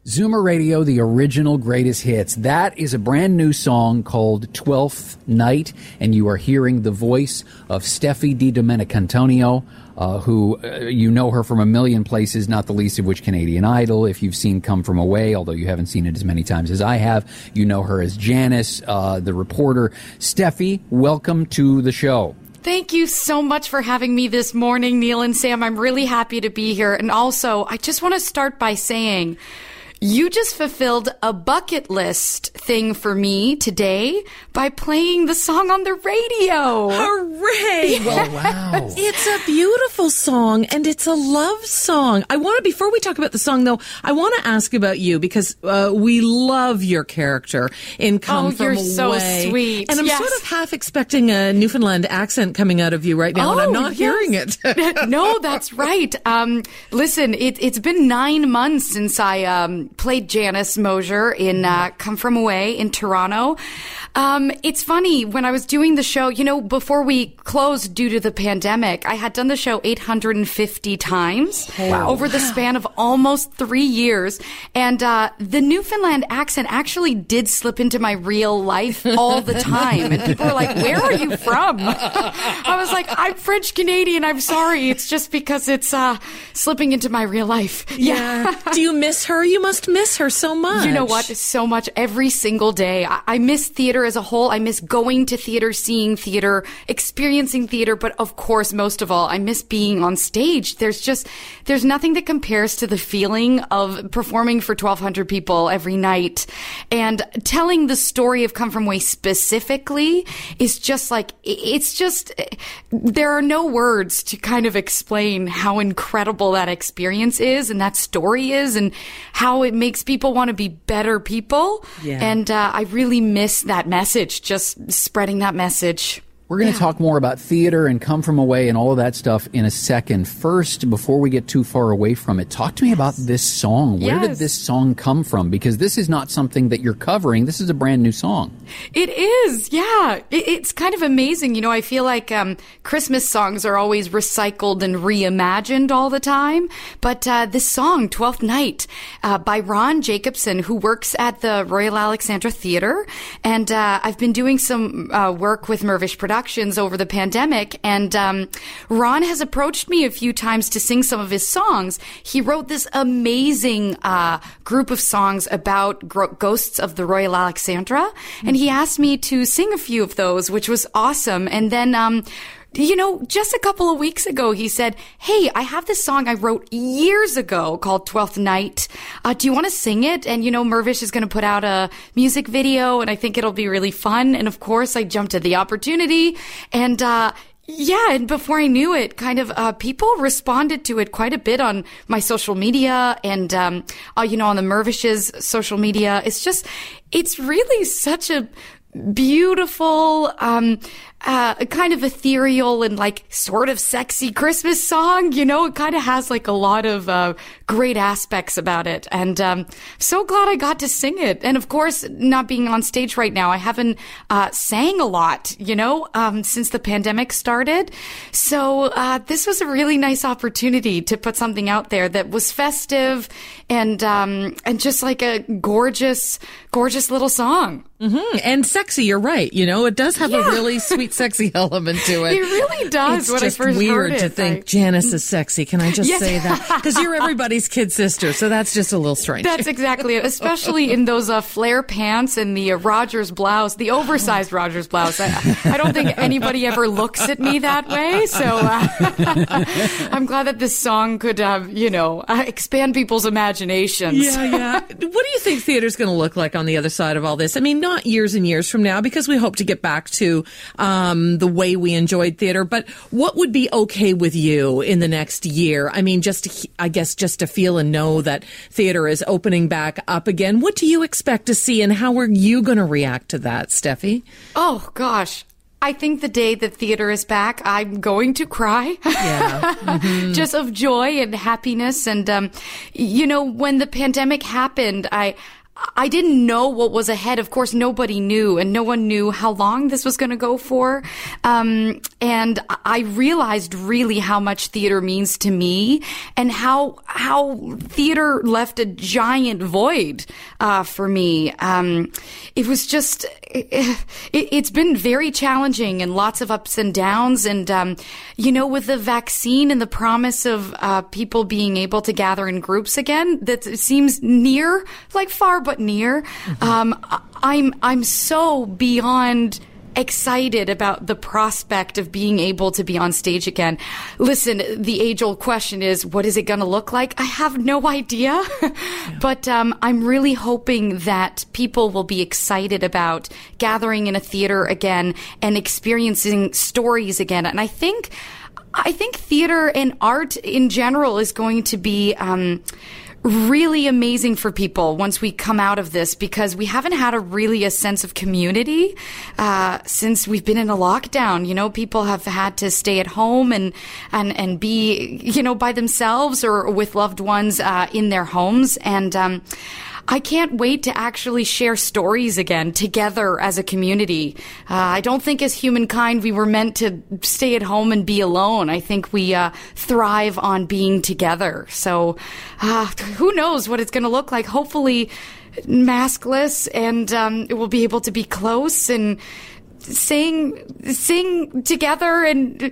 Zoomer Radio, the original greatest hits. That is a brand new song called 12th Night, and you are hearing the voice of Steffi DiDomenicantonio, who you know her from a million places, not the least of which Canadian Idol. If you've seen Come From Away, although you haven't seen it as many times as I have, you know her as Janice, the reporter. Steffi, welcome to the show. Thank you so much for having me this morning, Neil and Sam. I'm really happy to be here. And also, I just want to start by saying, you just fulfilled a bucket list thing for me today by playing the song on the radio. Hooray! Well, wow. It's a beautiful song, and it's a love song. Before we talk about the song, though, I want to ask about you, because we love your character in Come From Away. Oh, you're so sweet. And I'm sort of half expecting a Newfoundland accent coming out of you right now, and I'm not hearing it. No, that's right. Listen, it's been 9 months since I played Janice Mosier in Come From Away in Toronto. It's funny, when I was doing the show, before we closed due to the pandemic, I had done the show 850 times over the span of almost 3 years. And the Newfoundland accent actually did slip into my real life all the time. And people were like, where are you from? I was like, I'm French Canadian. I'm sorry. It's just because it's slipping into my real life. Yeah. Do you miss her? You must miss her so much. You know what? So much every single day. I miss theater as a whole. I miss going to theater, seeing theater, experiencing theater. But of course, most of all, I miss being on stage. There's nothing that compares to the feeling of performing for 1,200 people every night. And telling the story of Come From Away specifically is just there are no words to kind of explain how incredible that experience is and that story is and how it makes people want to be better people. Yeah. And I really miss that message, just spreading that message. We're going to talk more about theater and Come From Away and all of that stuff in a second. First, before we get too far away from it, talk to me about this song. Where did this song come from? Because this is not something that you're covering. This is a brand new song. It is, yeah. It's kind of amazing. I feel like Christmas songs are always recycled and reimagined all the time. But this song, 12th Night, by Ron Jacobson, who works at the Royal Alexandra Theatre. And I've been doing some work with Mirvish Productions over the pandemic, and Ron has approached me a few times to sing some of his songs. He wrote this amazing group of songs about ghosts of the Royal Alexandra, and he asked me to sing a few of those, which was awesome. And then just a couple of weeks ago, he said, hey, I have this song I wrote years ago called 12th Night. Do you want to sing it? And, Mirvish is going to put out a music video, and I think it'll be really fun. And, of course, I jumped at the opportunity. And, and before I knew it, kind of people responded to it quite a bit on my social media and, on the Mirvish's social media. It's really such a beautiful, kind of ethereal and sort of sexy Christmas song. It kind of has a lot of great aspects about it. And so glad I got to sing it. And of course, not being on stage right now, I haven't sang a lot, since the pandemic started. So this was a really nice opportunity to put something out there that was festive and just a gorgeous, gorgeous little song. Mm-hmm. And sexy, you're right. It does have a really sweet, sexy element to it. It really does. It's when just I first weird heard to think Janice is sexy. Can I just say that? Because you're everybody's kid sister, so that's just a little strange. That's exactly it, especially in those flare pants and the Rogers blouse, the oversized Rogers blouse. I don't think anybody ever looks at me that way, so I'm glad that this song could, expand people's imaginations. Yeah. What do you think theater's going to look like on the other side of all this? I mean, not years and years from now, because we hope to get back to the way we enjoyed theater. But what would be okay with you in the next year? I mean, just to feel and know that theater is opening back up again. What do you expect to see, and how are you going to react to that, Steffi? Oh, gosh. I think the day that theater is back, I'm going to cry. Yeah. Mm-hmm. Just of joy and happiness. And, when the pandemic happened, I didn't know what was ahead. Of course, nobody knew, and no one knew how long this was going to go for. And I realized really how much theater means to me, and how theater left a giant void for me. It was just, it's been very challenging and lots of ups and downs. And, with the vaccine and the promise of people being able to gather in groups again, that seems near, like far but near. I'm so beyond excited about the prospect of being able to be on stage again. Listen, the age-old question is, what is it going to look like? I have no idea. But I'm really hoping that people will be excited about gathering in a theater again and experiencing stories again. And I think theater and art in general is going to be really amazing for people once we come out of this, because we haven't had a sense of community since we've been in a lockdown. People have had to stay at home and be, by themselves or with loved ones in their homes. And I can't wait to actually share stories again together as a community. I don't think as humankind we were meant to stay at home and be alone. I think we thrive on being together. So who knows what it's going to look like. Hopefully maskless, and we'll be able to be close and sing together. And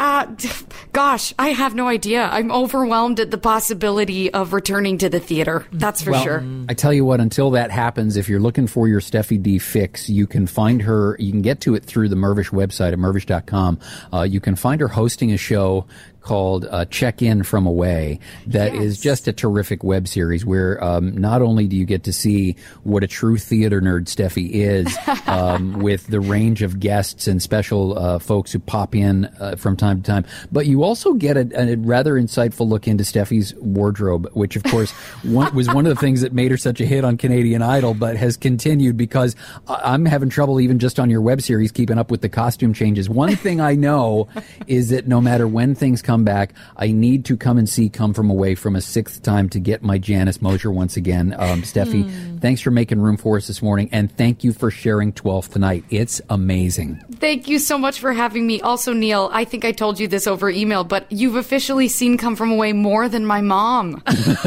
gosh, I have no idea. I'm overwhelmed at the possibility of returning to the theater. That's for sure. I tell you what, until that happens, if you're looking for your Steffi D fix, you can find her. You can get to it through the Mirvish website at mirvish.com. You can find her hosting a show called Check In From Away that is just a terrific web series where not only do you get to see what a true theater nerd Steffi is with the range of guests and special folks who pop in from time to time, but you also get a rather insightful look into Steffi's wardrobe, which of course was one of the things that made her such a hit on Canadian Idol, but has continued because I'm having trouble even just on your web series keeping up with the costume changes. One thing I know is that no matter when things come back, I need to come and see Come From Away from a sixth time to get my Janice Mosier once again. Steffi, thanks for making room for us this morning, and thank you for sharing 12th Night. It's amazing. Thank you so much for having me. Also, Neil, I think I told you this over email, but you've officially seen Come From Away more than my mom.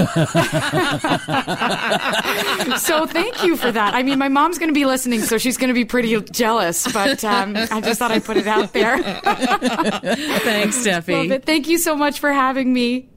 So thank you for that. I mean, my mom's going to be listening, so she's going to be pretty jealous, but I just thought I'd put it out there. Thanks, Steffi. Thank you so much for having me.